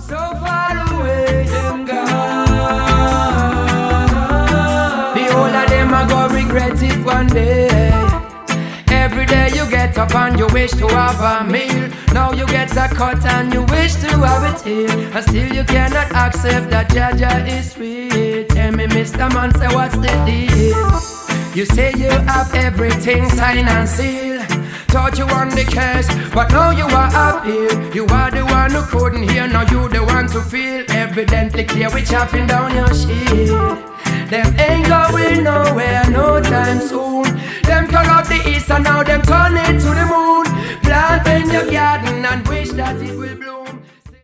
so far away, them gone. The whole of them are gonna regret it one day. Every day you get up and you wish to have a meal. Now you get a cut and you wish to have it here. And still you cannot accept that Jaja is sweet. Tell me, Mr. Man, say what's the deal? You say you have everything signed and sealed. Thought you won the case, but now you are up here. You are the one who couldn't hear, now you the one to feel. Evidently clear, we chopping down your shield. Them ain't going nowhere no time soon. Them come out the east and now them turn it to the moon. Plant in your garden and wish that it will bloom.